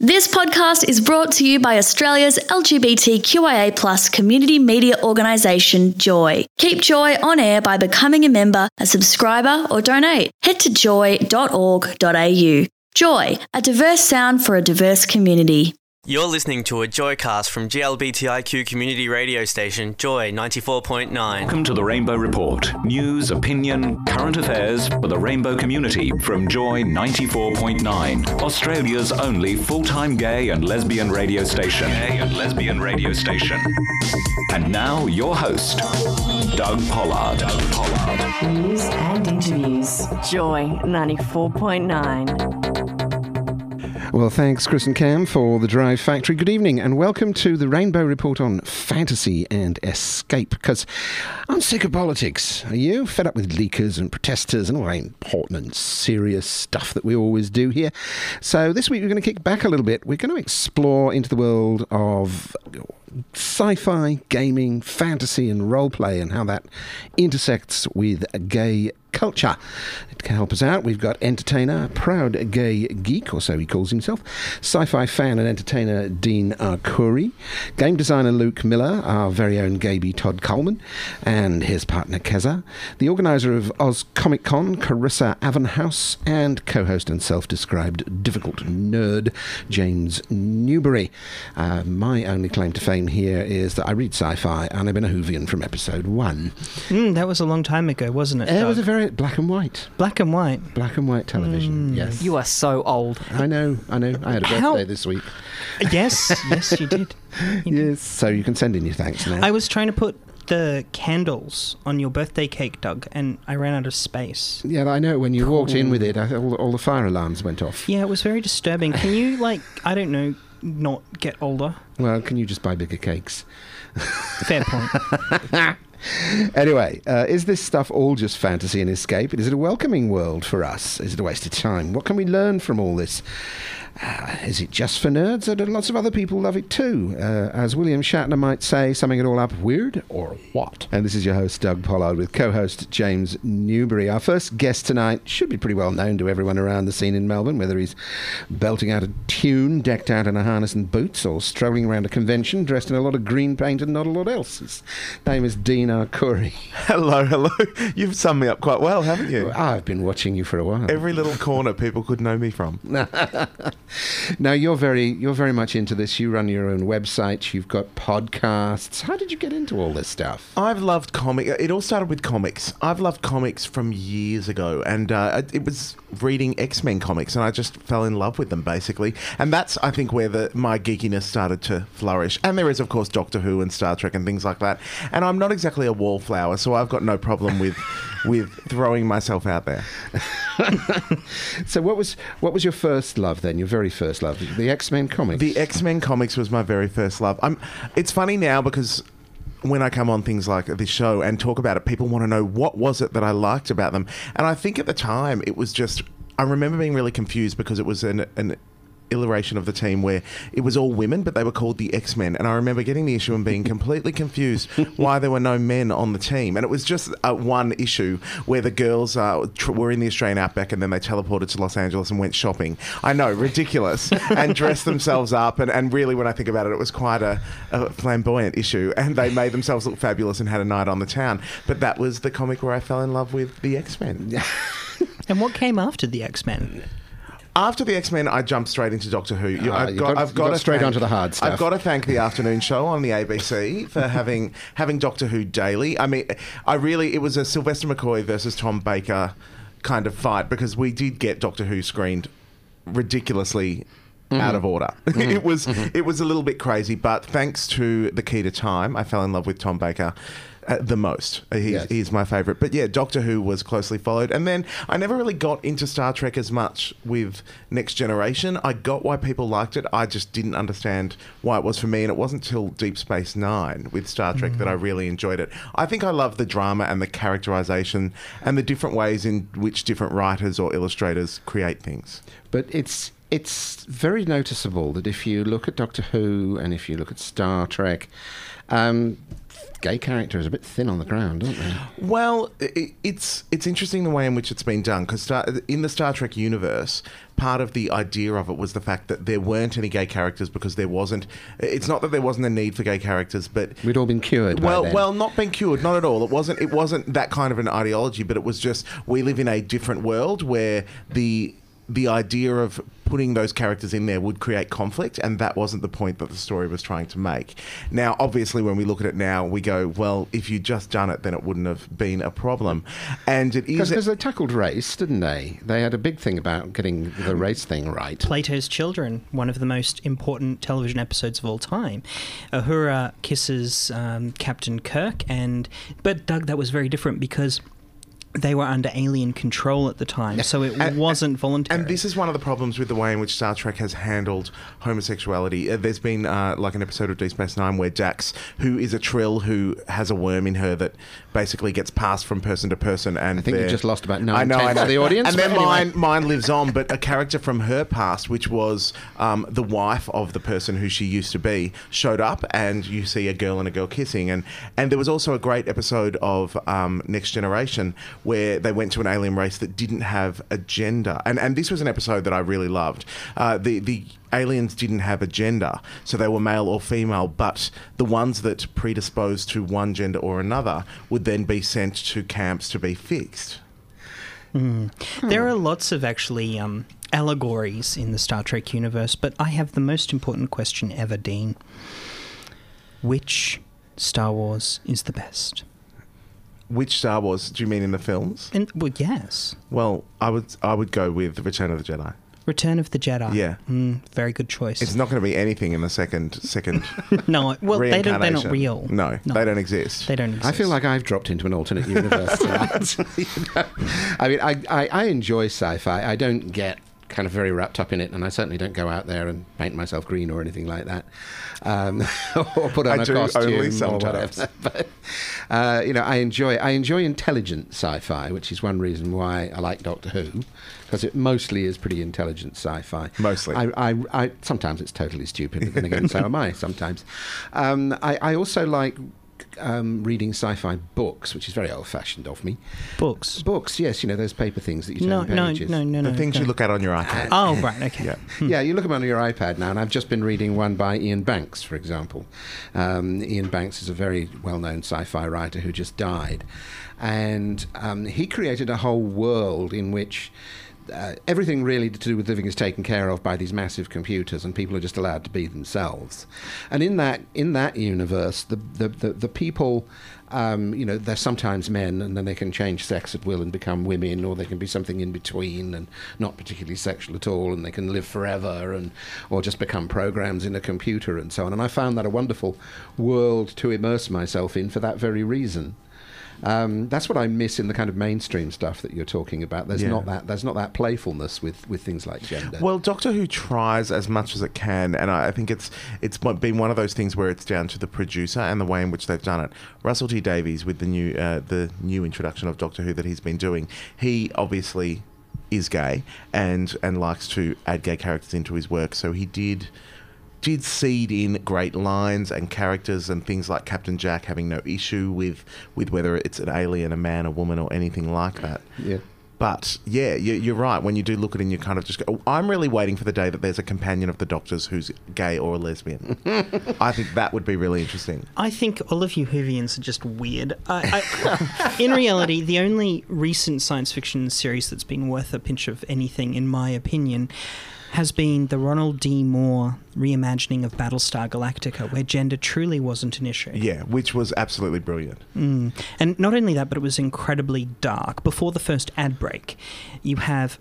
This podcast is brought to you by Australia's LGBTQIA+ community media organisation, Joy. Keep Joy on air by becoming a member, a subscriber or donate. Head to joy.org.au. Joy, a diverse sound for a diverse community. You're listening to a Joycast from GLBTIQ community radio station, Joy 94.9. Welcome to the Rainbow Report. News, opinion, current affairs for the rainbow community from Joy 94.9. Australia's only full-time gay and lesbian radio station. And now, your host, Doug Pollard. News and interviews. Joy 94.9. Well, thanks, Chris and Cam, for the Drive Factory. Good evening, and welcome to the Rainbow Report on fantasy and escape, because I'm sick of politics. Are you? Fed up with leakers and protesters and all that important and serious stuff that we always do here. So this week we're going to kick back a little bit. We're going to explore into the world of sci-fi, gaming, fantasy and roleplay, and how that intersects with gay culture. To help us out, we've got entertainer, proud gay geek, or so he calls himself, sci-fi fan and entertainer Dean Arcuri, game designer Luke Miller, our very own Gaby Todd Coleman, and his partner Keza, the organiser of Oz Comic Con, Carissa Avenhouse, and co-host and self-described difficult nerd, James Newbury. My only claim to fame here is that I read sci-fi and I've been a Whovian from episode 1. That was a long time ago, wasn't it, It Doug? was a very black and white. Black and white. Black and white television, yes. You are so old. I know. I had a birthday this week. Yes, you did. Yes, so you can send in your thanks now. I was trying to put the candles on your birthday cake, Doug, and I ran out of space. Yeah, I know. When you walked in with it, all the fire alarms went off. Yeah, it was very disturbing. Can you, not get older? Well, can you just buy bigger cakes? Fair point. Anyway, is this stuff all just fantasy and escape? Is it a welcoming world for us? Is it a waste of time? What can we learn from all this? Is it just for nerds, or do lots of other people love it too? As William Shatner might say, summing it all up, weird or what? And this is your host, Doug Pollard, with co-host James Newbury. Our first guest tonight should be pretty well known to everyone around the scene in Melbourne, whether he's belting out a tune, decked out in a harness and boots, or strolling around a convention dressed in a lot of green paint and not a lot else. His name is Dean Arcuri. Hello. You've summed me up quite well, haven't you? I've been watching you for a while. Every little corner people could know me from. Now, you're very much into this. You run your own website. You've got podcasts. How did you get into all this stuff? I've loved comics. It all started with comics. I've loved comics from years ago, and it was reading X-Men comics, and I just fell in love with them, basically. And that's, I think, where my geekiness started to flourish. And there is, of course, Doctor Who and Star Trek and things like that. And I'm not exactly a wallflower, so I've got no problem with throwing myself out there. So what was your first love then? Your very first love? The X-Men comics? The X-Men comics was my very first love. It's funny now because when I come on things like this show and talk about it, people want to know what was it that I liked about them. And I think at the time it was just, I remember being really confused because it was an iteration of the team where it was all women, but they were called the X-Men. And I remember getting the issue and being completely confused why there were no men on the team. And it was just one issue where the girls were in the Australian outback and then they teleported to Los Angeles and went shopping. I know, ridiculous. And dressed themselves up. And really, when I think about it, it was quite a flamboyant issue. And they made themselves look fabulous and had a night on the town. But that was the comic where I fell in love with the X-Men. And what came after the X-Men? After the X-Men, I jumped straight into Doctor Who. I've got straight onto the hard stuff. I've got to thank the afternoon show on the ABC for having Doctor Who daily. I mean, it was a Sylvester McCoy versus Tom Baker kind of fight, because we did get Doctor Who screened ridiculously out of order. It was a little bit crazy, but thanks to The Key to Time, I fell in love with Tom Baker the most. He's my favourite. But yeah, Doctor Who was closely followed. And then I never really got into Star Trek as much with Next Generation. I got why people liked it. I just didn't understand why it was for me. And it wasn't till Deep Space Nine with Star Trek that I really enjoyed it. I think I love the drama and the characterisation and the different ways in which different writers or illustrators create things. But it's it's very noticeable that if you look at Doctor Who and if you look at Star Trek, gay characters are a bit thin on the ground, aren't they? Well, it's interesting the way in which it's been done, because in the Star Trek universe, part of the idea of it was the fact that there weren't any gay characters because there wasn't. It's not that there wasn't a need for gay characters, but we'd all been cured. By then. Well, not been cured, not at all. It wasn't that kind of an ideology, but it was just we live in a different world where the idea of putting those characters in there would create conflict, and that wasn't the point that the story was trying to make. Now, obviously, when we look at it now, we go, well, if you'd just done it, then it wouldn't have been a problem. And it is... Because they tackled race, didn't they? They had a big thing about getting the race thing right. Plato's Children, one of the most important television episodes of all time. Uhura kisses Captain Kirk, but Doug, that was very different because they were under alien control at the time, so it wasn't voluntary. And this is one of the problems with the way in which Star Trek has handled homosexuality. There's been like an episode of Deep Space Nine where Dax, who is a Trill who has a worm in her that basically gets passed from person to person, and I think you just lost about 9 I know. of the audience. And then mine lives on, but a character from her past, which was the wife of the person who she used to be, showed up, and you see a girl and a girl kissing. And there was also a great episode of Next Generation where they went to an alien race that didn't have a gender. And this was an episode that I really loved. The aliens didn't have a gender, so they were male or female, but the ones that predisposed to one gender or another would then be sent to camps to be fixed. There are lots of actually allegories in the Star Trek universe, but I have the most important question ever, Dean. Which Star Wars is the best? Which Star Wars? Do you mean in the films? Well, yes. Well, I would go with Return of the Jedi. Return of the Jedi. Yeah. Very good choice. It's not going to be anything in the second No, well, they're not real. No, they don't exist. They don't exist. I feel like I've dropped into an alternate universe tonight. I mean, I enjoy sci-fi. I don't get kind of very wrapped up in it, and I certainly don't go out there and paint myself green or anything like that, or put on a costume or whatever. But I enjoy intelligent sci-fi, which is one reason why I like Doctor Who, because it mostly is pretty intelligent sci-fi. Mostly. I sometimes it's totally stupid, but then again, so am I sometimes. I also like reading sci-fi books, which is very old-fashioned of me. Books, yes, those paper things that you turn pages. No. The things you look at on your iPad. Oh, right, okay. Yeah. Yeah, you look them on your iPad now, and I've just been reading one by Ian Banks, for example. Ian Banks is a very well-known sci-fi writer who just died, and he created a whole world in which everything really to do with living is taken care of by these massive computers, and people are just allowed to be themselves. And in that universe, the people, they're sometimes men, and then they can change sex at will and become women, or they can be something in between and not particularly sexual at all, and they can live forever, or just become programs in a computer and so on. And I found that a wonderful world to immerse myself in for that very reason. That's what I miss in the kind of mainstream stuff that you're talking about. There's not that playfulness with things like gender. Well, Doctor Who tries as much as it can, and I think it's been one of those things where it's down to the producer and the way in which they've done it. Russell T Davies, with the new introduction of Doctor Who that he's been doing, he obviously is gay and likes to add gay characters into his work, so he did seed in great lines and characters and things like Captain Jack having no issue with whether it's an alien, a man, a woman, or anything like that. Yeah. But, yeah, you're right. When you do look at it and you kind of just go, I'm really waiting for the day that there's a companion of the Doctor's who's gay or a lesbian. I think that would be really interesting. I think all of you Whovians are just weird. In reality, the only recent science fiction series that's been worth a pinch of anything, in my opinion, has been the Ronald D. Moore reimagining of Battlestar Galactica, where gender truly wasn't an issue. Yeah, which was absolutely brilliant. And not only that, but it was incredibly dark. Before the first ad break, you have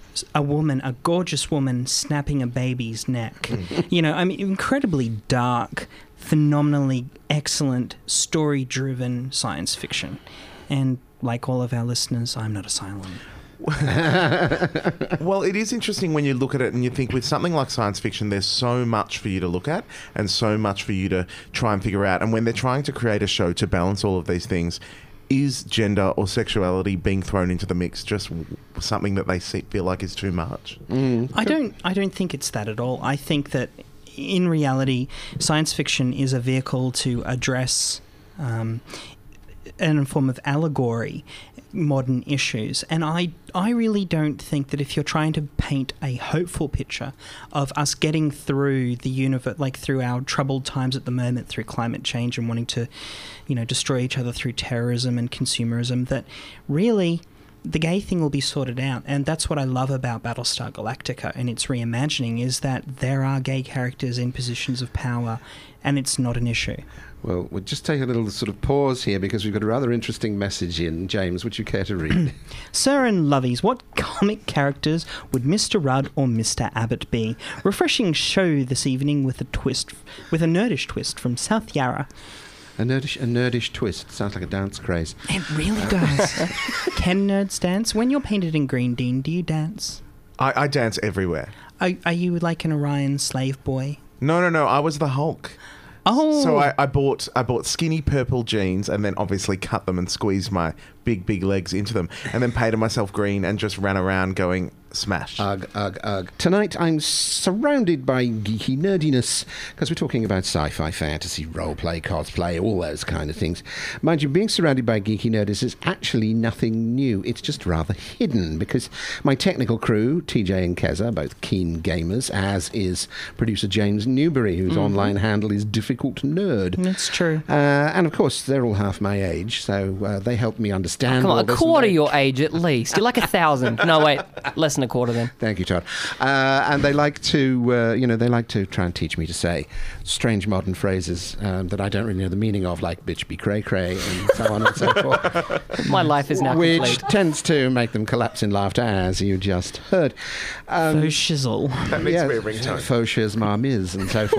a gorgeous woman snapping a baby's neck. Incredibly dark, phenomenally excellent, story-driven science fiction. And like all of our listeners, I'm not asylum. Well, it is interesting when you look at it and you think with something like science fiction, there's so much for you to look at and so much for you to try and figure out. And when they're trying to create a show to balance all of these things, is gender or sexuality being thrown into the mix just something that they feel like is too much? I don't think it's that at all. I think that in reality, science fiction is a vehicle to address in a form of allegory modern issues, and I really don't think that if you're trying to paint a hopeful picture of us getting through the universe, like through our troubled times at the moment, through climate change and wanting to, destroy each other through terrorism and consumerism, that really the gay thing will be sorted out. And that's what I love about Battlestar Galactica and its reimagining, is that there are gay characters in positions of power and it's not an issue. Well, we'll just take a little sort of pause here because we've got a rather interesting message in. James, would you care to read? Sir and Lovies, what comic characters would Mr. Rudd or Mr. Abbott be? Refreshing show this evening with a nerdish twist from South Yarra. A nerdish twist. Sounds like a dance craze. It really does. Can nerds dance? When you're painted in green, Dean, do you dance? I dance everywhere. Are you like an Orion slave boy? No. I was the Hulk. Oh. So I bought skinny purple jeans and then obviously cut them and squeezed my big legs into them and then painted myself green and just ran around going smash. Ugh, ugh, ugh. Tonight I'm surrounded by geeky nerdiness because we're talking about sci-fi, fantasy, roleplay, cosplay, all those kind of things. Mind you, being surrounded by geeky nerdiness is actually nothing new. It's just rather hidden because my technical crew, TJ and Keza, both keen gamers, as is producer James Newbury, whose online handle is Difficult Nerd. That's true. And of course, they're all half my age, so they help me understand. Come on, a quarter your age at least. You're like 1,000. No, wait, less than a quarter then. Thank you, Todd. And they like to, they like to try and teach me to say strange modern phrases that I don't really know the meaning of, like bitch be cray cray and so on and so forth. My life is now which complete. tends to make them collapse in laughter, as you just heard. Faux shizzle. That needs to be a ringtone. Faux shiz marmiz and so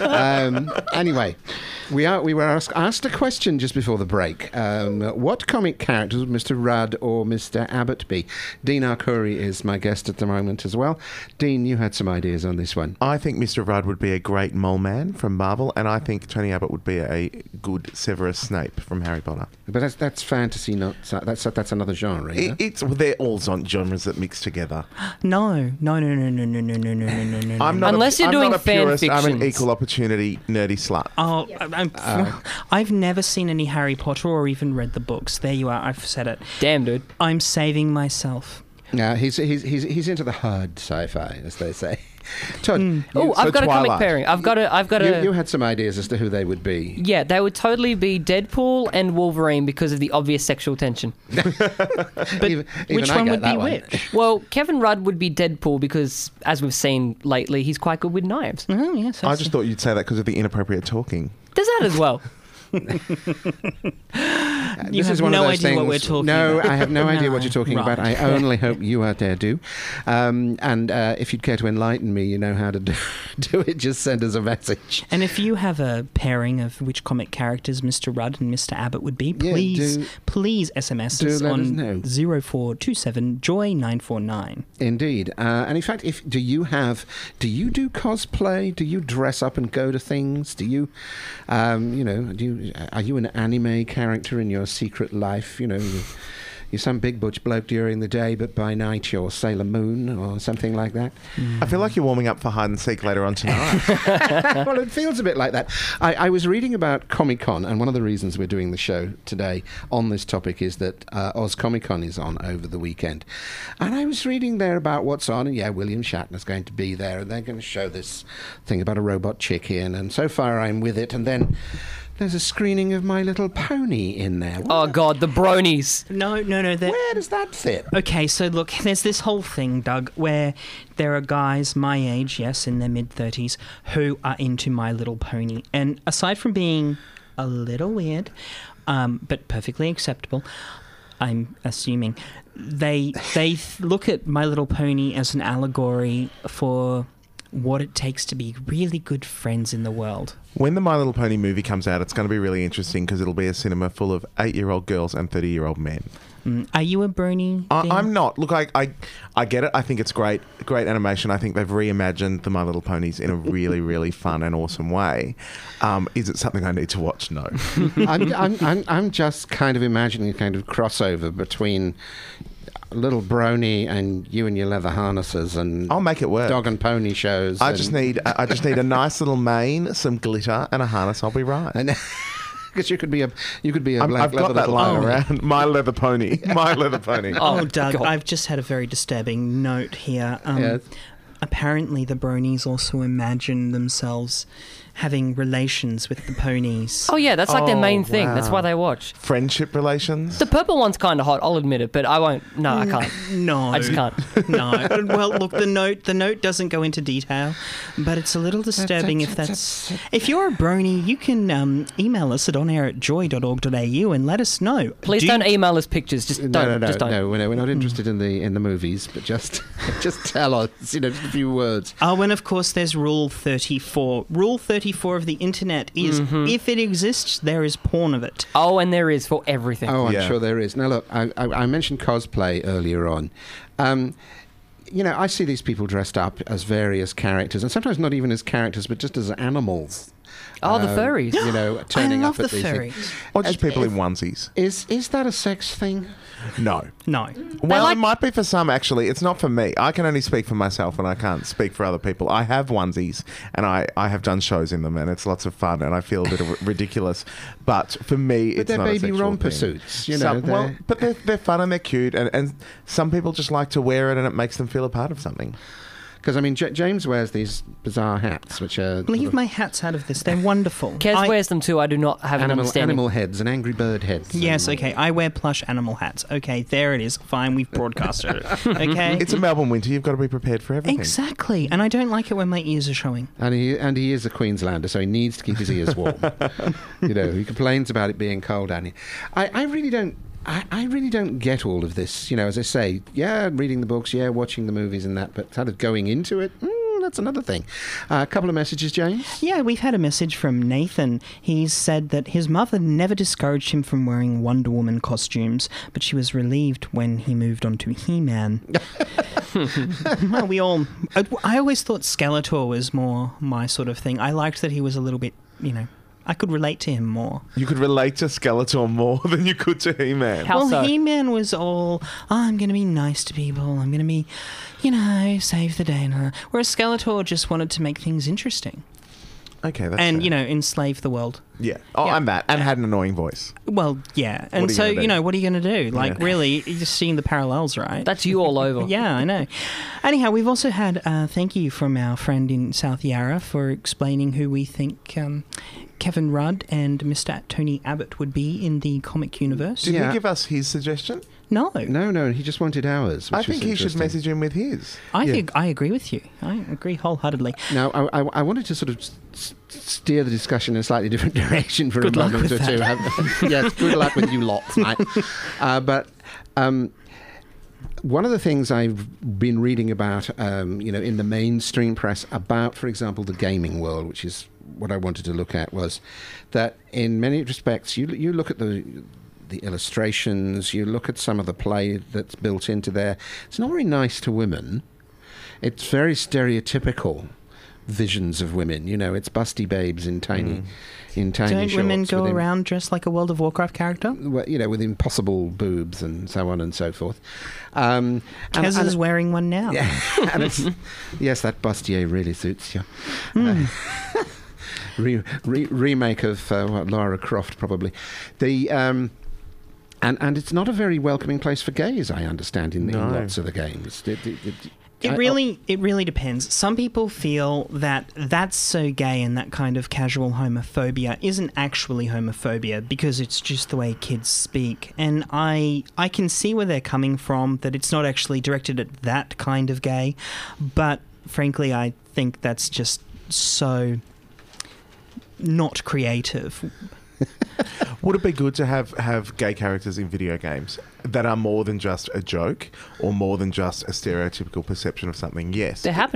forth. Anyway, we were asked a question just before the break. What comic characters would Mr. Rudd or Mr. Abbott be? Dean Arcuri is my guest at the moment as well. Dean, you had some ideas on this one. I think Mr. Rudd would be a great mole man from Marvel, and I think Tony Abbott would be a good Severus Snape from Harry Potter. But that's fantasy, not that's another genre. Yeah? They're all genres that mix together. No. I'm not Unless you're doing not a fan purist. I'm an fictions. equal opportunity nerdy slut. Oh, I've never seen any Harry Potter or even read the books. There you are. I've said it. Damn, dude. I'm saving myself. Yeah, he's into the hard sci-fi, as they say. Todd, Oh, I've got a comic Twilight. pairing. I've got a. you had some ideas as to who they would be. Yeah, they would totally be Deadpool and Wolverine because of the obvious sexual tension. But Even which I one get would that be one. which? Well, Kevin Rudd would be Deadpool because, as we've seen lately, he's quite good with knives. Oh, yes. I just thought you'd say that because of the inappropriate talking. There's that as well. You have no idea what we're talking No, about. I have no idea what No, you're talking right. about. I only hope you out there do. And if you'd care to enlighten me, you know how to do it. Just send us a message. And if you have a pairing of which comic characters Mr. Rudd and Mr. Abbott would be, please SMS us let us on know. 0427 Joy 949. Indeed. And in fact, do you do cosplay? Do you dress up and go to things? Do you, are you an anime character in your secret life? You're some big butch bloke during the day, but by night you're Sailor Moon or something like that. I feel like you're warming up for hide and seek later on tonight. Well, it feels a bit like that. I was reading about Comic-Con, and one of the reasons we're doing the show today on this topic is that Oz Comic-Con is on over the weekend. And I was reading there about what's on, and yeah, William Shatner's going to be there, and they're going to show this thing about a robot chicken, and so far I'm with it, and then there's a screening of My Little Pony in there. Oh, God, the bronies. No. Where does that fit? Okay, so look, there's this whole thing, Doug, where there are guys my age, yes, in their mid-30s, who are into My Little Pony. And aside from being a little weird, but perfectly acceptable, I'm assuming, they look at My Little Pony as an allegory for what it takes to be really good friends in the world. When the My Little Pony movie comes out, it's going to be really interesting because it'll be a cinema full of 8-year-old girls and 30-year-old men. Are you a brony? I'm not. Look, I get it. I think it's great animation. I think they've reimagined the My Little Ponies in a really, really fun and awesome way. Is it something I need to watch? No. I'm just kind of imagining a kind of crossover between little brony and you and your leather harnesses and I'll make it work. Dog and pony shows. I just need a nice little mane, some glitter, and a harness. I'll be right. Because you could be a black I've got leather that little lying pony. around. My leather pony. My leather pony. Oh, Doug, God. I've just had a very disturbing note here. Yes. Apparently, the bronies also imagine themselves having relations with the ponies. Oh yeah, that's like their main thing. wow. That's why they watch. Friendship relations. The purple one's kind of hot. I'll admit it, but I won't. No, I can't. No, I just can't. No. Well, look, the note doesn't go into detail, but it's a little disturbing if that's. If you're a brony, you can email us at onair@joy.org.au and let us know. Please don't email us pictures. Just don't. Just don't. No, we're not interested in the movies, but just tell us, just a few words. Oh, and of course, there's Rule 34. Rule 34 of the internet is if it exists, there is porn of it. Oh, and there is for everything. Oh, I'm Yeah. sure there is. Now, look, I mentioned cosplay earlier on. I see these people dressed up as various characters, and sometimes not even as characters, but just as animals. Oh, the furries. Turning I love up at the these furries. things. Or just people in onesies. Is that a sex thing? No. No. Well, it might be for some, actually. It's not for me. I can only speak for myself and I can't speak for other people. I have onesies and I have done shows in them and it's lots of fun and I feel a bit ridiculous. But for me, But it's they're not a baby sexual romper thing. suits, But they're fun and they're cute and some people just like to wear it and it makes them feel a part of something. Because, I mean, James wears these bizarre hats, which are... Leave my hats out of this. They're wonderful. Kez wears them too. I do not have an understanding. animal heads and angry bird heads. Yes, and- okay. I wear plush animal hats. Okay, there it is. Fine, we've broadcasted it. Okay? It's a Melbourne winter. You've got to be prepared for everything. Exactly. And I don't like it when my ears are showing. And he is a Queenslander, so he needs to keep his ears warm. He complains about it being cold down here. I really don't... I really don't get all of this. As I say, reading the books, watching the movies and that, but kind of going into it, that's another thing. A couple of messages, James? Yeah, we've had a message from Nathan. He's said that his mother never discouraged him from wearing Wonder Woman costumes, but she was relieved when he moved on to He-Man. Well, I always thought Skeletor was more my sort of thing. I liked that he was a little bit, I could relate to him more. You could relate to Skeletor more than you could to He-Man. How so? He-Man was all, I'm going to be nice to people. I'm going to be, save the day. Whereas Skeletor just wanted to make things interesting. Okay, that's And, fair. enslave the world. Yeah. Oh, Yeah. and that. And had an annoying voice. Well, yeah. And What are you so, gonna do? what are you going to do? Like, Yeah. really, you're just seeing the parallels, right? That's you all over. Yeah, I know. Anyhow, we've also had thank you from our friend in South Yarra for explaining who we think Kevin Rudd and Mr. Tony Abbott would be in the comic universe. Did Yeah. he give us his suggestion? No. No, he just wanted ours. I which think was he should interesting. message him with his. I think I agree with you. I agree wholeheartedly. Now, I wanted to sort of steer the discussion in a slightly different direction for Good a luck moment with or two. Yes, good luck with you lots, mate. But one of the things I've been reading about, in the mainstream press about, for example, the gaming world, which is what I wanted to look at, was that in many respects, you look at the illustrations, you look at some of the play that's built into there. It's not very nice to women. It's very stereotypical visions of women. It's busty babes in tiny Don't shorts. women go with around dressed like a World of Warcraft character? with impossible boobs and so on and so forth. Kez is wearing one now. Yeah, and yes, that bustier really suits you. Remake of Lara Croft, probably. And it's not a very welcoming place for gays, I understand, in lots of the games. It really depends. Some people feel that that's so gay and that kind of casual homophobia isn't actually homophobia because it's just the way kids speak. And I can see where they're coming from, that it's not actually directed at that kind of gay. But frankly, I think that's just so not creative. Would it be good to have gay characters in video games that are more than just a joke or more than just a stereotypical perception of something? Yes. They're happening.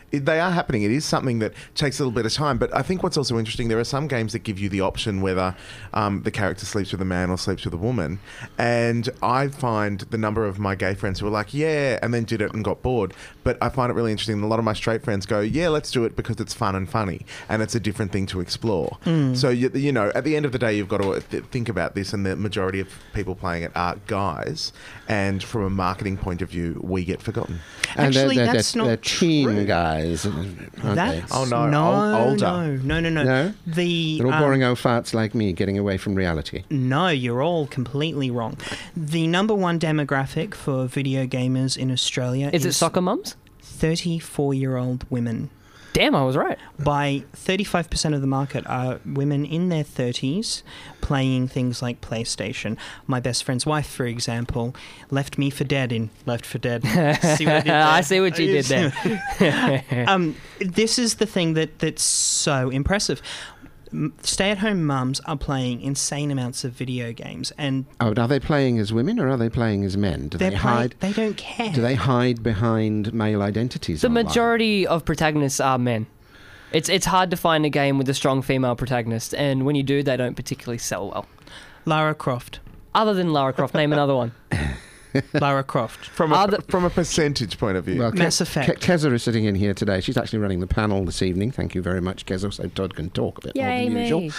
they are happening. It is something that takes a little bit of time. But I think what's also interesting, there are some games that give you the option whether the character sleeps with a man or sleeps with a woman. And I find the number of my gay friends who are like, yeah, and then did it and got bored. But I find it really interesting. A lot of my straight friends go, yeah, let's do it because it's fun and funny. And it's a different thing to explore. So, you know, at the end of the day, you've got to think about this. And the majority of people playing it are guys. And from a marketing point of view, we get forgotten. And Actually, they're that's not they're teen true. guys, aren't they? That's Oh, no, older. No. No? The They're all boring old farts like me getting away from reality. No, you're all completely wrong. The number one demographic for video gamers in Australia Is it soccer mums? 34-year-old women. Damn, I was right. By 35% of the market are women in their 30s playing things like PlayStation. My best friend's wife, for example, left me for dead in Left 4 Dead. See what I did there? I see what you did there. This is the thing that's so impressive. Stay-at-home mums are playing insane amounts of video games, and Oh, are they playing as women or are they playing as men? Do they hide? They don't care. Do they hide behind male identities? The online? majority of protagonists are men. It's hard to find a game with a strong female protagonist, and when you do, they don't particularly sell well. Lara Croft. Other than Lara Croft, name another one. Lara Croft. From a percentage point of view. Well, Mass Effect. Keza is sitting in here today. She's actually running the panel this evening. Thank you very much, Keza, so Todd can talk a bit more than usual.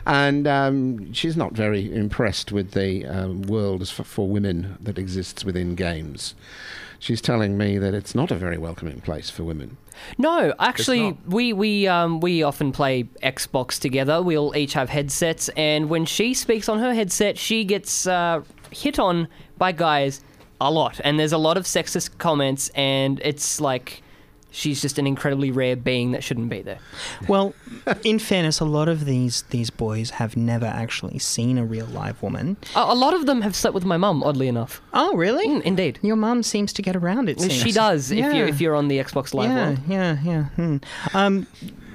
And she's not very impressed with the world for women that exists within games. She's telling me that it's not a very welcoming place for women. No, actually, we often play Xbox together. We'll each have headsets, and when she speaks on her headset, she gets hit on by guys a lot. And there's a lot of sexist comments, and it's like she's just an incredibly rare being that shouldn't be there. Well, in fairness, a lot of these boys have never actually seen a real live woman. A lot of them have slept with my mum, oddly enough. Oh, really? Indeed. Your mum seems to get around, it seems. She does, Yeah. if you're on the Xbox Live world. Yeah.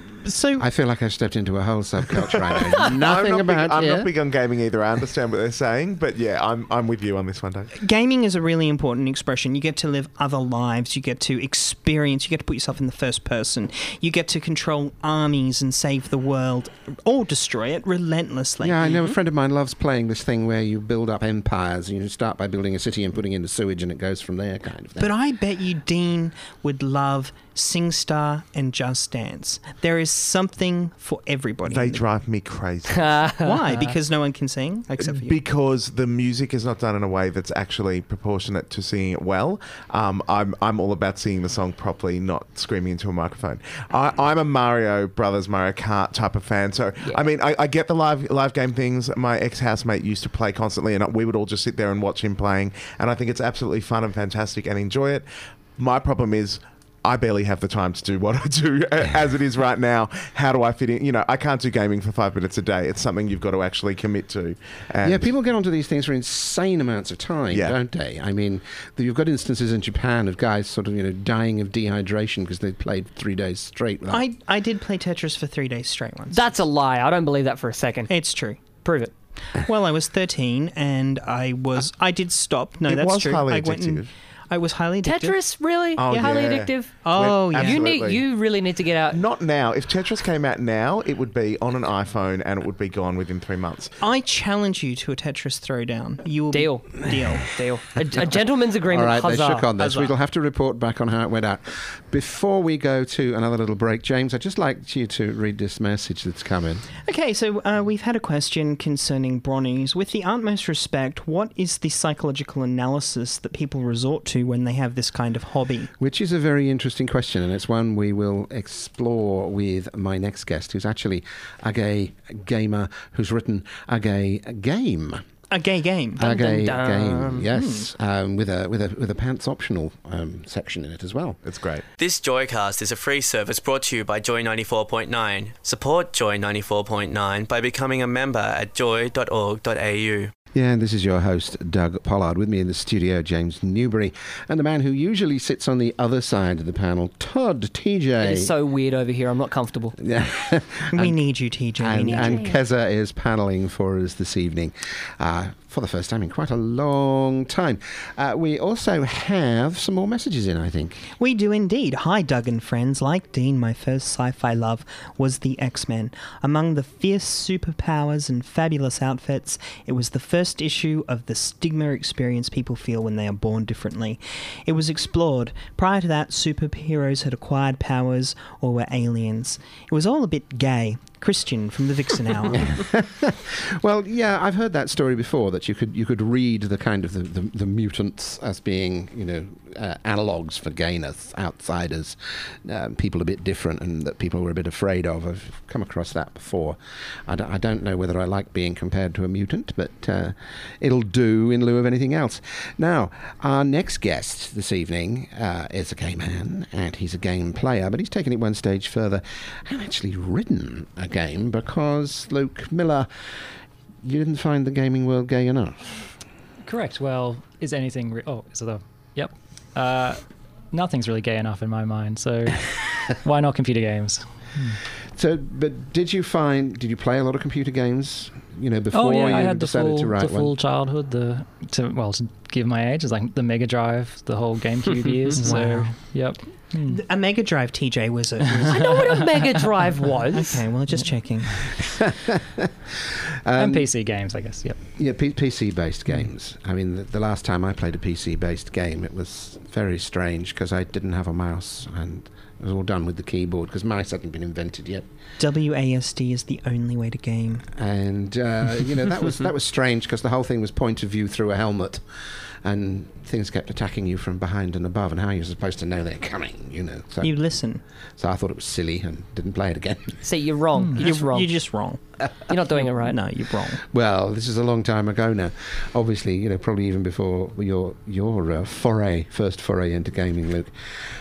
So I feel like I've stepped into a whole subculture. I know nothing I'm about not big on gaming either. I understand what they're saying, but yeah, I'm with you on this one, Dave. gaming is a really important expression. You get to live other lives. You get to experience. You get to put yourself in the first person. You get to control armies and save the world or destroy it relentlessly. Yeah, I know a friend of mine loves playing this thing where you build up empires. You start by building a city and putting in the sewage, and it goes from there, kind of thing. But I bet you Dean would love SingStar and Just Dance. There is something for everybody. They drive me crazy. Why? Because no one can sing except for you. Because the music is not done in a way that's actually proportionate to singing it well. I'm all about singing the song properly, not screaming into a microphone. I'm a Mario Brothers, Mario Kart type of fan. So, I mean, I get the live game things. My ex-housemate used to play constantly, and we would all just sit there and watch him playing. And I think it's absolutely fun and fantastic and enjoy it. My problem is I barely have the time to do what I do as it is right now. How do I fit in? You know, I can't do gaming for 5 minutes a day. It's something you've got to actually commit to. And yeah, people get onto these things for insane amounts of time, don't they? I mean, you've got instances in Japan of guys sort of, dying of dehydration because they played 3 days straight. I did play Tetris for 3 days straight once. That's a lie. I don't believe that for a second. It's true. Prove it. Well, I was 13 and I did stop. No, It that's was true. highly I went and addictive. I was highly addicted. Tetris, really? Oh, You're highly yeah. addictive? Oh, yeah. Absolutely. You really need to get out. Not now. If Tetris came out now, it would be on an iPhone and it would be gone within 3 months. I challenge you to a Tetris throwdown. You will Deal. Deal. A gentleman's agreement. All right, they Huzzah. shook on this. Huzzah. We'll have to report back on how it went out. Before we go to another little break, James, I'd just like you to read this message that's come in. Okay, so we've had a question concerning bronies. With the utmost respect, what is the psychological analysis that people resort to when they have this kind of hobby? Which is a very interesting question, and it's one we will explore with my next guest, who's actually a gay gamer who's written a gay game. A gay game. A gay dun. game, yes, with a pants optional section in it as well. It's great. This Joycast is a free service brought to you by Joy 94.9. Support Joy 94.9 by becoming a member at joy.org.au. Yeah, and this is your host, Doug Pollard. With me in the studio, James Newbury, and the man who usually sits on the other side of the panel, Todd TJ. It is so weird over here. I'm not comfortable. Yeah. We need you, TJ. We need you. And Keza is panelling for us this evening. for the first time in quite a long time. We also have some more messages in, I think. We do indeed. Hi, Doug and friends. Like Dean, my first sci-fi love was the X-Men. Among the fierce superpowers and fabulous outfits, it was the first issue of the stigma experience people feel when they are born differently. It was explored. Prior to that, superheroes had acquired powers or were aliens. It was all a bit gay. Christian from the Vixen Hour. Well, yeah, I've heard that story before, that you could read the kind of the mutants as being, analogues for gayness, outsiders, people a bit different, and that people were a bit afraid of. I've come across that before. I don't know whether I like being compared to a mutant, but it'll do in lieu of anything else. Now, our next guest this evening is a gay man, and he's a game player, but he's taken it one stage further and actually written a game, because, Luke Miller, you didn't find the gaming world gay enough. Correct. Well, is anything... is it though? Yep. Nothing's really gay enough in my mind, so why not computer games? So, but did you play a lot of computer games, before I you had decided to write the full childhood, to give my age, it's like the Mega Drive, the whole GameCube years, so, yep. A Mega Drive, TJ, was it? I know what a Mega Drive was. Okay, well, just checking. And PC games, I guess, yep. Yeah, PC-based games. I mean, the last time I played a PC-based game, it was very strange, because I didn't have a mouse, and it was all done with the keyboard, because mice hadn't been invented yet. WASD is the only way to game. And, that was strange, because the whole thing was point of view through a helmet, and things kept attacking you from behind and above, and how you're supposed to know they're coming, So, you listen. So I thought it was silly and didn't play it again. See, you're wrong. You're just wrong. You're just wrong. You're not doing it right. No, you're wrong. Well, this is a long time ago now. Obviously, probably even before your first foray into gaming, Luke.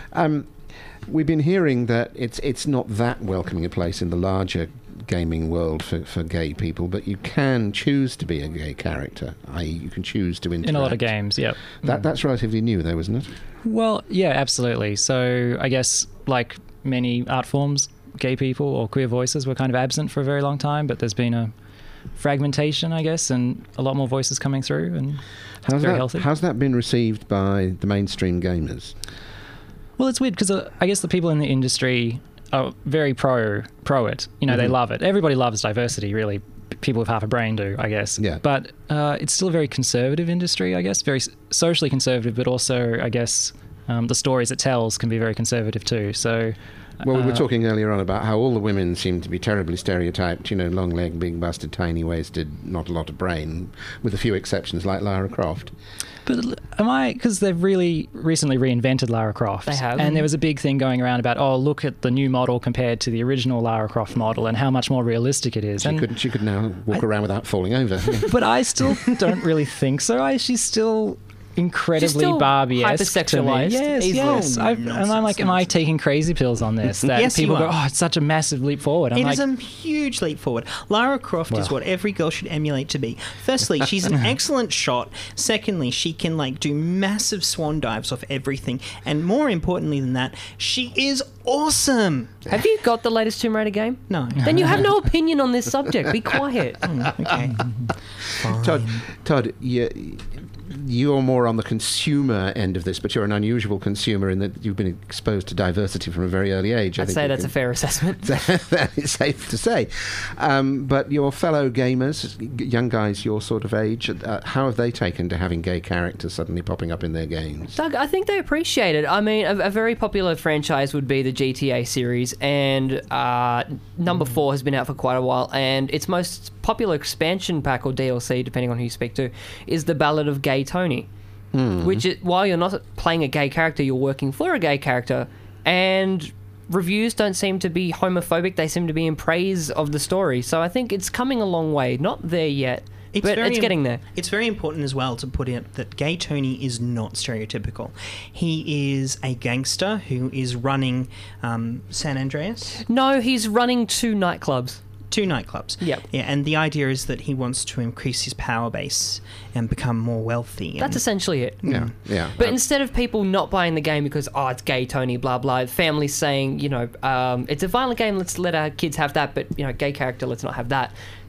We've been hearing that it's not that welcoming a place in the larger gaming world for gay people, but you can choose to be a gay character, i.e. you can choose to interact. In a lot of games, yep. That's relatively new, though, isn't it? Well, yeah, absolutely. So I guess, like many art forms, gay people or queer voices were kind of absent for a very long time, but there's been a fragmentation, I guess, and a lot more voices coming through, and it's very healthy. How's that been received by the mainstream gamers? Well, it's weird, because I guess the people in the industry are very pro it. They love it. Everybody loves diversity, really. People with half a brain do, I guess. Yeah. But it's still a very conservative industry, I guess. Very socially conservative, but also, I guess, the stories it tells can be very conservative too. So... Well, we were talking earlier on about how all the women seem to be terribly stereotyped, long leg, big busted, tiny waisted, not a lot of brain, with a few exceptions like Lara Croft. But because they've really recently reinvented Lara Croft. They have. And there was a big thing going around about, look at the new model compared to the original Lara Croft model and how much more realistic it is. She could now walk around without falling over. But I still don't really think so. She's still... incredibly Barbie-esque to me. Yes. And I'm like, am I taking crazy pills on this? That yes, people go, it's such a massive leap forward. It is a huge leap forward. Lara Croft is what every girl should emulate to be. Firstly, she's an excellent shot. Secondly, she can do massive swan dives off everything. And more importantly than that, she is awesome. Have you got the latest Tomb Raider game? No. Then you have no opinion on this subject. Be quiet. Okay. Todd, you're more on the consumer end of this, but you're an unusual consumer in that you've been exposed to diversity from a very early age. I'd say that's a fair assessment. That is safe to say. But your fellow gamers, young guys your sort of age, how have they taken to having gay characters suddenly popping up in their games? Doug, I think they appreciate it. I mean, a very popular franchise would be the GTA series, and number 4 has been out for quite a while, and its most popular expansion pack, or DLC, depending on who you speak to, is the Ballad of Gay Tony, which is, while you're not playing a gay character, you're working for a gay character, and reviews don't seem to be homophobic. They seem to be in praise of the story. So I think it's coming a long way. Not there yet, but it's getting there. It's very important as well to put in that Gay Tony is not stereotypical. He is a gangster who is running San Andreas. No, he's running 2 nightclubs. 2 nightclubs. Yep. Yeah, and the idea is that he wants to increase his power base and become more wealthy. That's essentially it. Yeah. But instead of people not buying the game because, it's Gay Tony, blah, blah, families saying, it's a violent game, let's let our kids have that, but, gay character, let's not have that.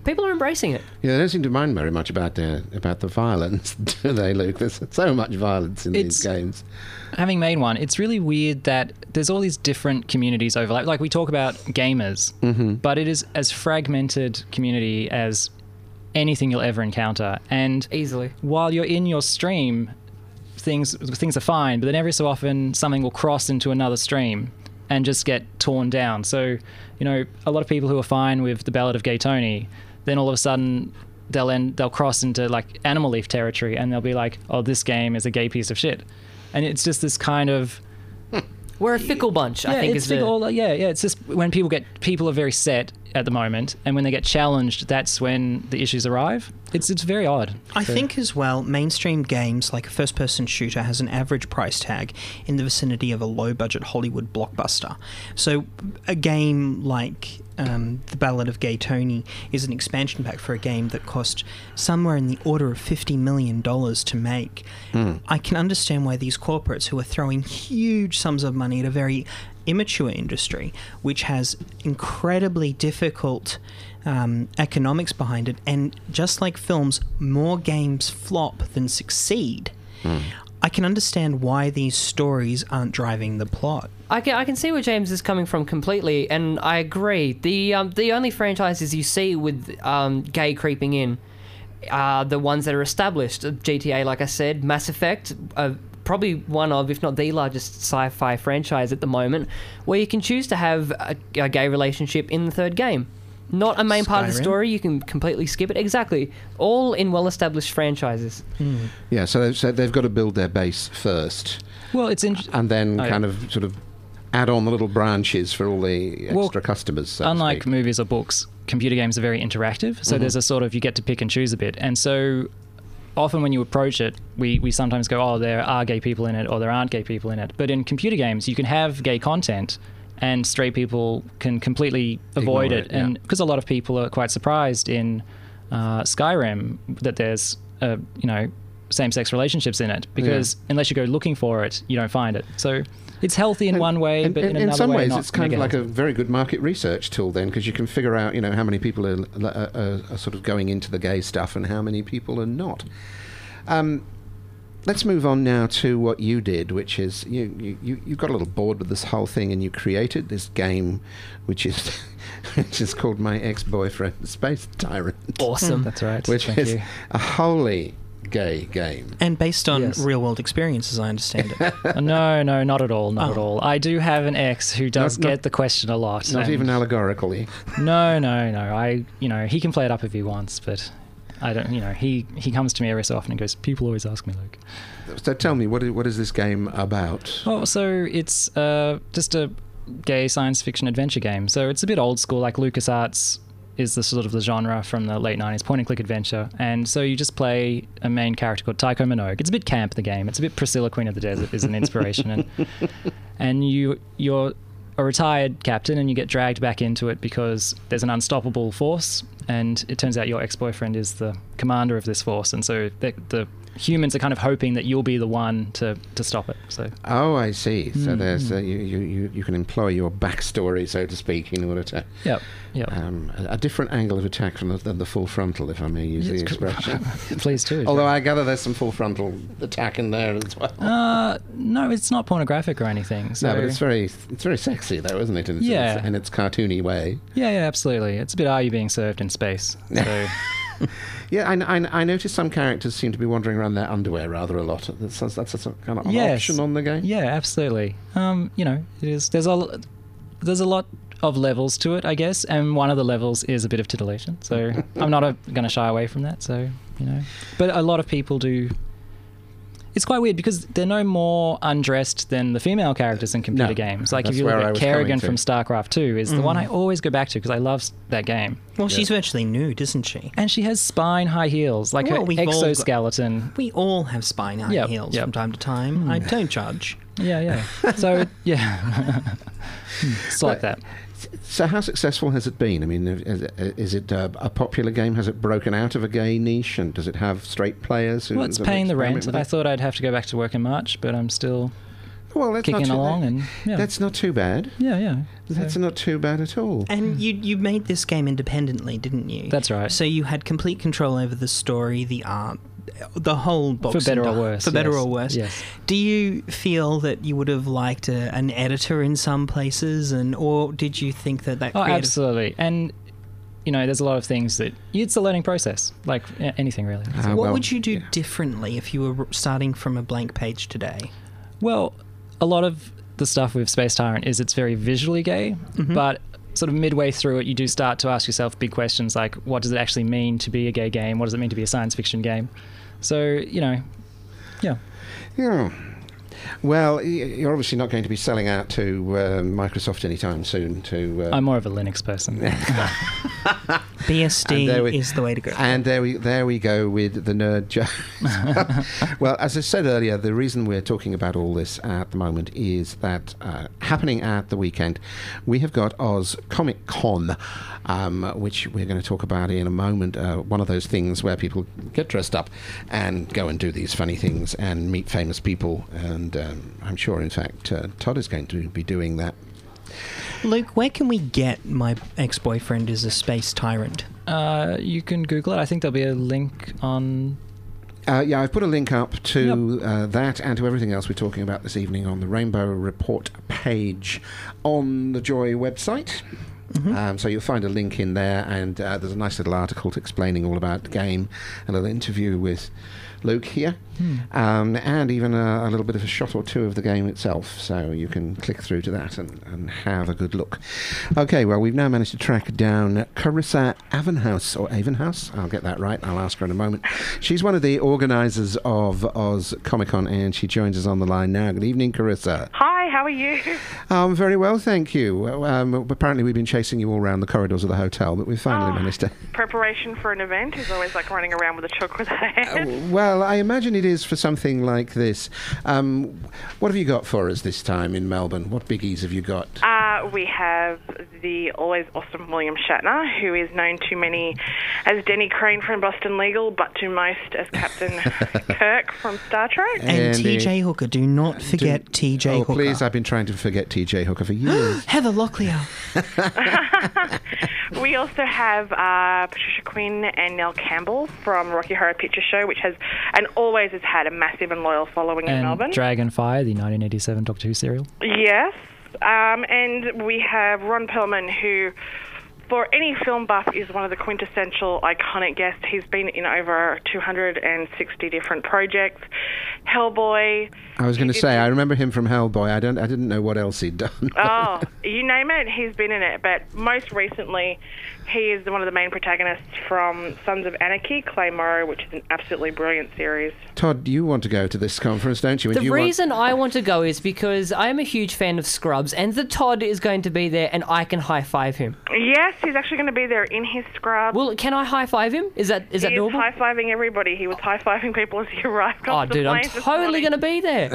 people are embracing it. Yeah, they don't seem to mind very much about the violence, do they, Luke? There's so much violence in these games. Having made one, it's really weird that there's all these different communities overlap. Like, we talk about gamers, but it is as fragmented community as anything you'll ever encounter. And easily, while you're in your stream, things are fine, but then every so often something will cross into another stream and just get torn down. So, you know, a lot of people who are fine with the Ballad of Gay Tony, then all of a sudden they'll cross into like Animal Leaf territory, and they'll be like, oh, this game is a gay piece of shit. And it's just this kind of... We're a fickle bunch, I think. It's fickle. It's just when people are very set at the moment, and when they get challenged, that's when the issues arrive. It's very odd. I think as well, mainstream games like a first-person shooter has an average price tag in the vicinity of a low-budget Hollywood blockbuster. So a game like The Ballad of Gay Tony is an expansion pack for a game that cost somewhere in the order of $50 million to make. I can understand why these corporates who are throwing huge sums of money at a very immature industry, which has incredibly difficult economics behind it, and just like films, more games flop than succeed. I can understand why these stories aren't driving the plot. I can see where James is coming from completely, and I agree. The only franchises you see with gay creeping in are the ones that are established. GTA, like I said, Mass Effect, probably one of, if not the largest sci-fi franchise at the moment, where you can choose to have a gay relationship in the third game. Not a main part of the story, you can completely skip it. Exactly. All in well-established franchises. Yeah, so they've got to build their base first. Well, it's and then kind of sort of add on the little branches for all the extra customers. So unlike movies or books, computer games are very interactive. So there's a sort of, you get to pick and choose a bit. And so often when you approach it, we sometimes go, oh, there are gay people in it, or there aren't gay people in it. But in computer games, you can have gay content, and straight people can completely avoid it. And because a lot of people are quite surprised in Skyrim that there's same-sex relationships in it, because unless you go looking for it, you don't find it. So it's healthy in one way, but in another way, in some ways, not. it's kind of like a very good market research tool then, because you can figure out, how many people are sort of going into the gay stuff and how many people are not. Let's move on now to what you did, which is you got a little bored with this whole thing, and you created this game, which is called My Ex-Boyfriend Space Tyrant. Awesome. That's right. Which Thank is you. a wholly gay game. And based on real-world experiences, I understand it. No, not at all. Not at all. I do have an ex who does get the question a lot. Not even allegorically. No. He can play it up if he wants, but I don't. He comes to me every so often and goes, "People always ask me, Luke." So tell me, what is this game about? Well, so it's just a gay science fiction adventure game. So it's a bit old school, like LucasArts is the sort of the genre from the late 90s, point-and-click adventure. And so you just play a main character called Tycho Minogue. It's a bit camp, the game. It's a bit Priscilla, Queen of the Desert is an inspiration. and you're a retired captain, and you get dragged back into it because there's an unstoppable force, and it turns out your ex-boyfriend is the commander of this force. And so the humans are kind of hoping that you'll be the one to stop it. So. Oh, I see. So there's you can employ your backstory, so to speak, in order to a different angle of attack than the full frontal, if I may use the expression. Please do. Although I gather there's some full frontal attack in there as well. No, it's not pornographic or anything. So. No, but it's very sexy, though, isn't it? In its cartoony way. Yeah, absolutely. It's a bit Are You Being Served in space. So. Yeah, I noticed some characters seem to be wandering around their underwear rather a lot. That's a kind of option on the game. Yeah, absolutely. It is. There's a lot of levels to it, I guess, and one of the levels is a bit of titillation. So I'm not going to shy away from that. So but a lot of people do. It's quite weird because they're no more undressed than the female characters in computer games. Like if you look at Kerrigan from StarCraft 2 is the one I always go back to because I love that game. Well, she's virtually nude, isn't she? And she has spine high heels, like her exoskeleton. We all have spine high heels from time to time. I don't judge. Yeah. So, it's like that. So how successful has it been? I mean, is it a popular game? Has it broken out of a gay niche? And does it have straight players? Well, it's paying the rent. I thought I'd have to go back to work in March, but I'm still... well, that's kicking not too along, bad. and yeah, That's not too bad. yeah. That's not too bad at all. And you made this game independently, didn't you? That's right. So you had complete control over the story, the art, the whole box. For better and or di- worse, For better yes. or worse. Yes. Do you feel that you would have liked an editor in some places, or did you think that Oh, creative... absolutely. And there's a lot of things that it's a learning process, like anything really. What would you do differently if you were starting from a blank page today? Well, a lot of the stuff with Space Tyrant is it's very visually gay, but sort of midway through it, you do start to ask yourself big questions like, what does it actually mean to be a gay game? What does it mean to be a science fiction game? So, yeah. Yeah. Well, you're obviously not going to be selling out to Microsoft anytime soon. I'm more of a Linux person. BSD is the way to go. And there we go with the nerd joke. Well, as I said earlier, the reason we're talking about all this at the moment is that happening at the weekend, we have got Oz Comic Con, which we're going to talk about in a moment. One of those things where people get dressed up and go and do these funny things and meet famous people. And I'm sure, in fact, Todd is going to be doing that. Luke, where can we get My Ex-Boyfriend is a Space Tyrant? You can Google it. I think there'll be a link on... Yeah, I've put a link up to that and to everything else we're talking about this evening on the Rainbow Report page on the Joy website. So you'll find a link in there, and there's a nice little article explaining all about the game, and an interview with Luke here, and even a little bit of a shot or two of the game itself, so you can click through to that and have a good look. Okay, well, we've now managed to track down Carissa Avenhouse, or Avenhouse, I'll get that right, I'll ask her in a moment. She's one of the organisers of Oz Comic Con, and she joins us on the line now. Good evening, Carissa. Hi, how are you? Very well, thank you. Apparently we've been chasing you all around the corridors of the hotel, but we've finally managed to... Preparation for an event is always like running around with a chook with a head. Well, I imagine it is for something like this. What have you got for us this time in Melbourne? What biggies have you got? We have the always awesome William Shatner, who is known to many as Denny Crane from Boston Legal, but to most as Captain Kirk from Star Trek. And TJ Hooker. Do not forget TJ Hooker. Oh, please, I've been trying to forget TJ Hooker for years. Heather Locklear. We also have Patricia Quinn and Nell Campbell from Rocky Horror Picture Show, which has and always has had a massive and loyal following in Melbourne. Dragonfire, the 1987 Doctor Who serial. Yes. And we have Ron Perlman, who, for any film buff, is one of the quintessential iconic guests. He's been in over 260 different projects. Hellboy. I was going to say, I remember him from Hellboy. I didn't know what else he'd done. Oh, you name it, he's been in it. But most recently, he is one of the main protagonists from Sons of Anarchy, Clay Morrow, which is an absolutely brilliant series. Todd, you want to go to this conference, don't you? And The reason I want to go is because I am a huge fan of Scrubs, and the Todd is going to be there, and I can high-five him. Yes, he's actually going to be there in his scrub. Well, can I high-five him? Is that He is normal? high-fiving everybody. He was high-fiving people as he arrived Oh, off the dude, I'm plane this totally morning. going to be there.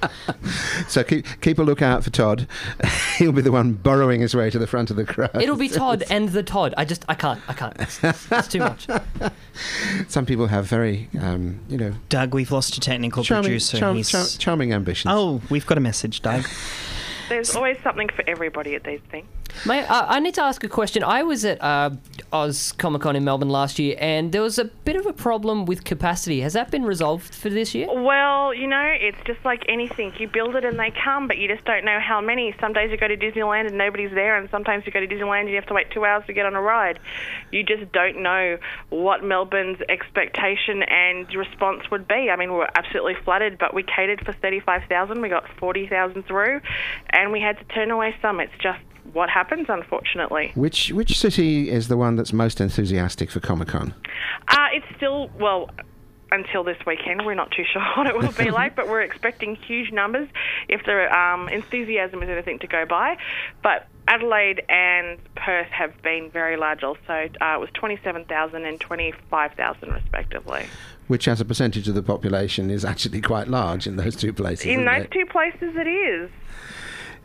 So keep a lookout for Todd. He'll be the one burrowing his way to the front of the crowd. It'll be Todd and the Todd. I can't. It's too much. Some people have very, Doug, we've lost a technical producer. Charming ambitions. Oh, we've got a message, Doug. There's always something for everybody at these things. Mate, I need to ask a question. I was at Oz Comic Con in Melbourne last year, and there was a bit of a problem with capacity. Has that been resolved for this year? Well, it's just like anything. You build it and they come, but you just don't know how many. Some days you go to Disneyland and nobody's there, and sometimes you go to Disneyland and you have to wait 2 hours to get on a ride. You just don't know what Melbourne's expectation and response would be. I mean, we were absolutely flooded, but we catered for 35,000. We got 40,000 through, and we had to turn away some. It's just what happens, unfortunately. Which city is the one that's most enthusiastic for Comic-Con? It's still, until this weekend, we're not too sure what it will be like, but we're expecting huge numbers if the enthusiasm is anything to go by. But Adelaide and Perth have been very large also. It was 27,000 and 25,000 respectively. Which, as a percentage of the population, is actually quite large in those two places. In those two places, it is.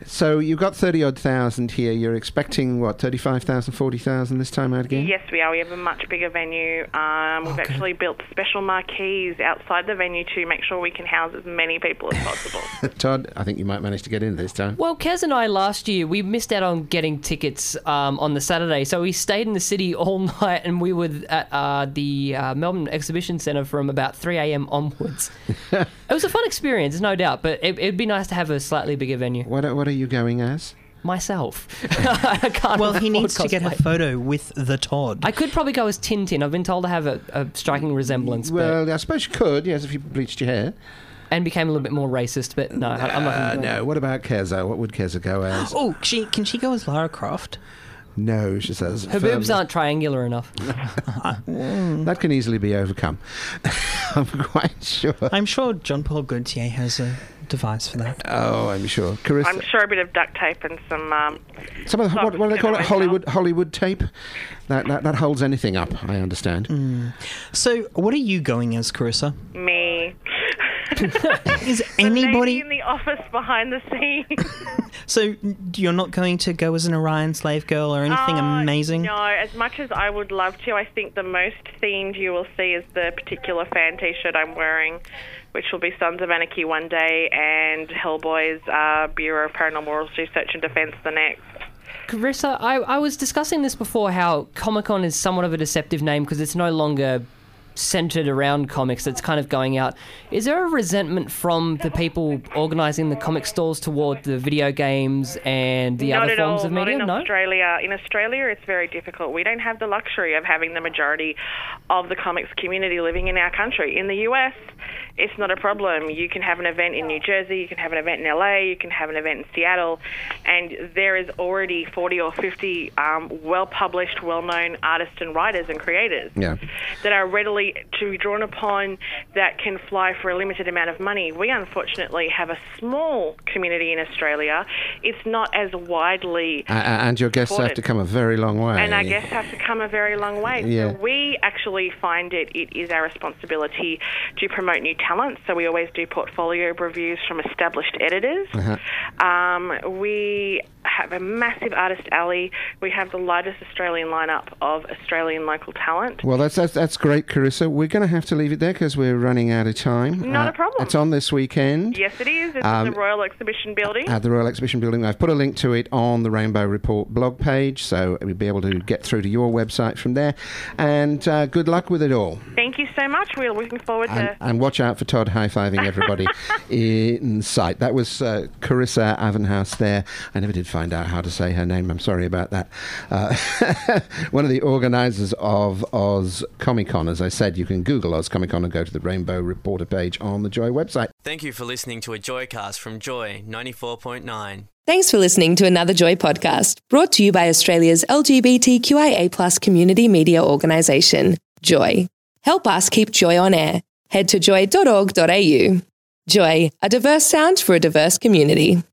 So you've got 30-odd thousand here. You're expecting, what, 35,000, 40,000 this time out again? Yes, we are. We have a much bigger venue. We've actually built special marquees outside the venue to make sure we can house as many people as possible. Todd, I think you might manage to get in this time. Well, Kez and I last year, we missed out on getting tickets on the Saturday, so we stayed in the city all night, and we were at the Melbourne Exhibition Centre from about 3 a.m. onwards. It was a fun experience, no doubt, but it'd be nice to have a slightly bigger venue. What are you going as? Myself. I can't Well, he afford needs to get a cosplay. photo with the Todd. I could probably go as Tintin. I've been told I have a striking resemblance. Well, I suppose you could, yes, if you bleached your hair. And became a little bit more racist, but no, I'm not going to No, what about Keza? What would Keza go as? Oh, can she go as Lara Croft? No, she says. Her boobs aren't triangular enough. That can easily be overcome. I'm quite sure. I'm sure John Paul Gaultier has a device for that. Oh, I'm sure. Carissa, I'm sure a bit of duct tape and some of the, what do they call it? Hollywood tape? That holds anything up, I understand. So, what are you going as, Carissa? me. Is The anybody... lady in the office behind the scenes. So, you're not going to go as an Orion slave girl or anything amazing? No, as much as I would love to, I think the most themed you will see is the particular fan T-shirt I'm wearing, which will be Sons of Anarchy one day and Hellboy's Bureau of Paranormal Research and Defence the next. Carissa, I was discussing this before, how Comic-Con is somewhat of a deceptive name because it's no longer centered around comics. It's kind of going out. Is there a resentment from the people organising the comic stalls toward the video games and the other forms of media? Not in Australia. In Australia, it's very difficult. We don't have the luxury of having the majority of the comics community living in our country. In the US, it's not a problem. You can have an event in New Jersey, you can have an event in LA, you can have an event in Seattle, and there is already 40 or 50 well-published, well-known artists and writers and creators that are readily to be drawn upon, that can fly for a limited amount of money. We unfortunately have a small community in Australia. It's not as widely and your guests supported. have to come a very long way. And our guests have to come a very long way. Yeah. So we actually find it is our responsibility to promote new talent. So we always do portfolio reviews from established editors. We have a massive artist alley. We have the largest Australian lineup of Australian local talent. Well, that's great, Carissa. We're going to have to leave it there because we're running out of time. Not a problem. It's on this weekend. Yes, it is. It's in the Royal Exhibition Building. At the Royal Exhibition Building. I've put a link to it on the Rainbow Report blog page, so we'll be able to get through to your website from there. And good luck with it all. Thank you so much. We're looking forward to... And watch out for Todd high-fiving everybody in sight. That was Carissa Avenhouse there. I never did find out how to say her name. I'm sorry about that. One of the organisers of Oz Comic Con. As I said, you can Google Oz Comic Con and go to the Rainbow Reporter page on the Joy website. Thank you for listening to a Joycast from Joy 94.9. Thanks for listening to another Joy podcast, brought to you by Australia's LGBTQIA+ community media organisation, Joy. Help us keep Joy on air. Head to joy.org.au. Joy, a diverse sound for a diverse community.